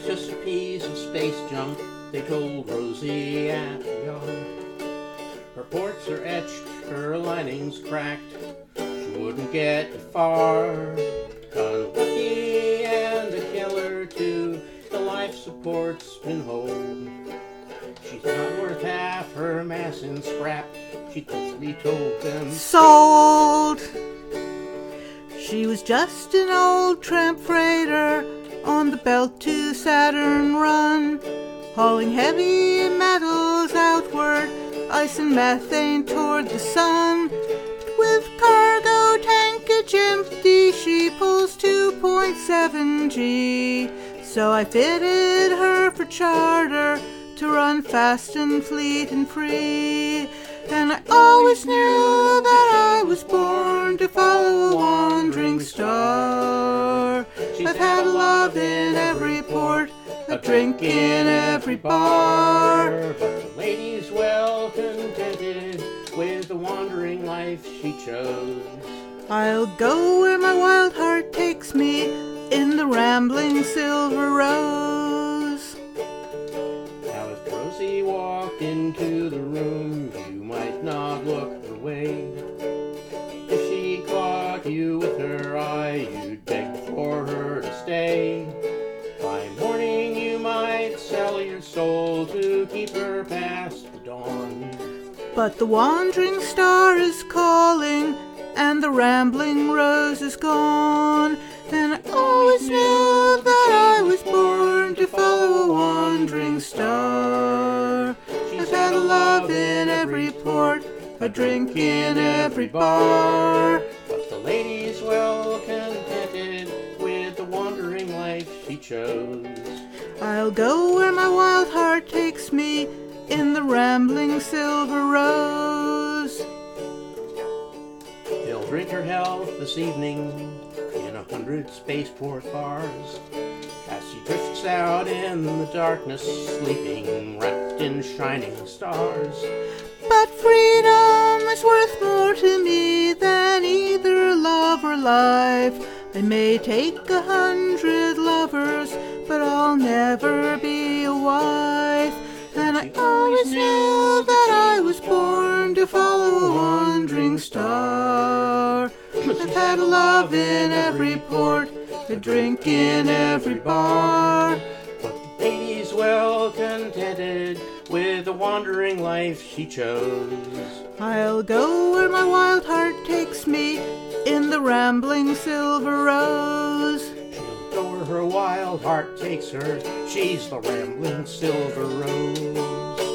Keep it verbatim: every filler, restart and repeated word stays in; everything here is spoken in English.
just a piece of space junk, they told Rosie at the yard. Her ports are etched, her linings cracked, she wouldn't get far. Unlucky and a killer too, the life support's been hold. She's not worth half her mass in scrap, she quickly told them. Sold! She was just an old tramp freighter on the Belt to Saturn run, hauling heavy metals outward, ice and methane toward the sun. With cargo tankage empty, she pulls two point seven G. So I fitted her for charter to run fast and fleet and free. And I always knew that I was born to follow a wandering star. I've had a love in every port, a drink in every bar. But the lady's well contented with the wandering life she chose. I'll go where my wild heart takes me in the rambling Silver Rose. Now if Rosie walked into the room, you might not look her way. If she caught you with her eye, you'd beg for her to stay. By morning you might sell your soul to keep her past the dawn. But the wandering star is calling, and the rambling rose is gone. And I always knew that I was born to follow a wandering star. I've had a love in every port, a drink in every bar. But the lady's well contented with the wandering life she chose. I'll go where my wild heart takes me in the rambling Silver Rose. He'll drink her health this evening in a hundred spaceport bars as she drifts out in the darkness, sleeping wrapped in shining stars. But freedom is worth more to me than either love or life. I may take a hundred lovers, but I'll never be a wife. And I always knew that I was born to follow a wandering star. I've had a love in every port, a drink in every bar. But the lady's well contented with the wandering life she chose. I'll go where my wild heart takes me in the rambling Silver Rose. She'll go where her wild heart takes her, she's the rambling Silver Rose.